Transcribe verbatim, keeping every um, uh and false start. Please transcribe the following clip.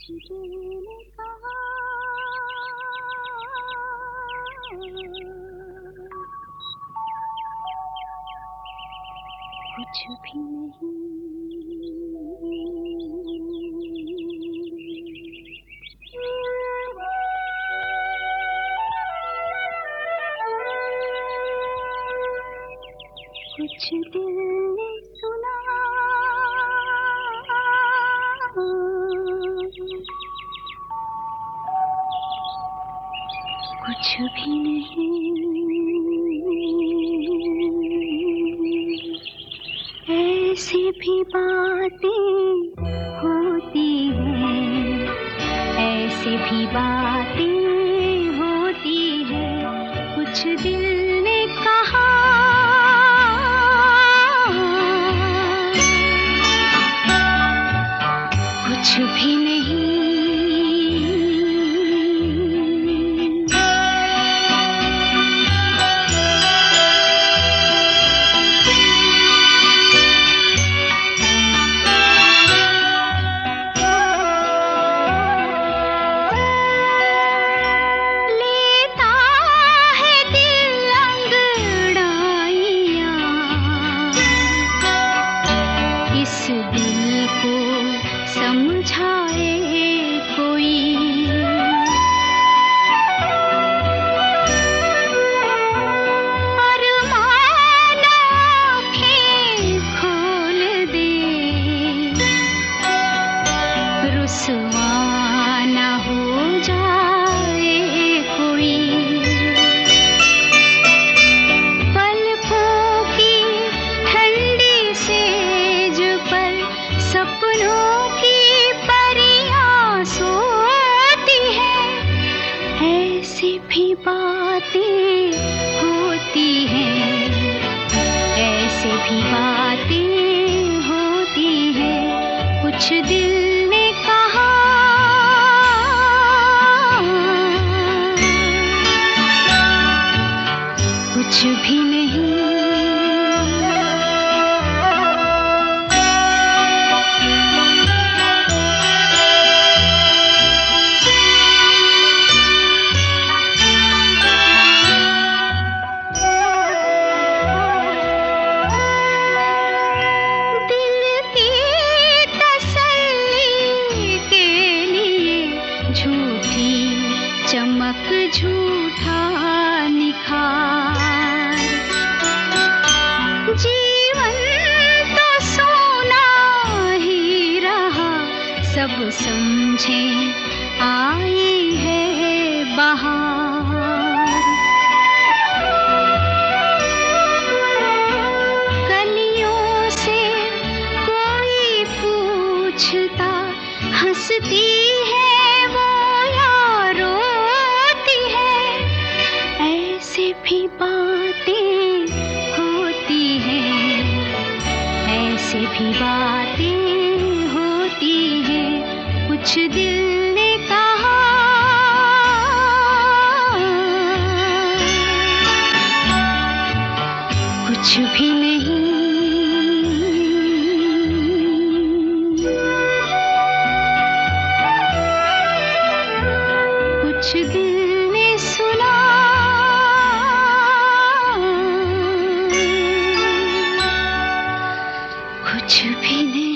कुछ दिल ने कहा कुछ भी नहीं। कुछ दिल ने सुना कुछ भी नहीं। ऐसी भी बातें होती हैं, ऐसी भी बातें होती हैं। कुछ दिल ने कहा कुछ भी नहीं। इस दिल को समझाए कोई, अरमान आँखें खोल दे, रुसवा न हो जाए कोई। पलकों की ठंडी सेज पर सपनों की परियां सोती हैं। ऐसी भी बातें होती हैं, ऐसी भी बातें होती हैं। कुछ दिल ने कहा कुछ भी नहीं। चमक झूठा निखार, जीवन तो सोना ही रहा। सब समझे आई है बहार। कलियों से कोई पूछता हंसती है वो यारो। ऐसी भी बातें होती हैं, ऐसी भी बातें होती हैं। कुछ दिल ने कहा कुछ भी नहीं। कुछ दिल ने सुना कुछ भी नहीं।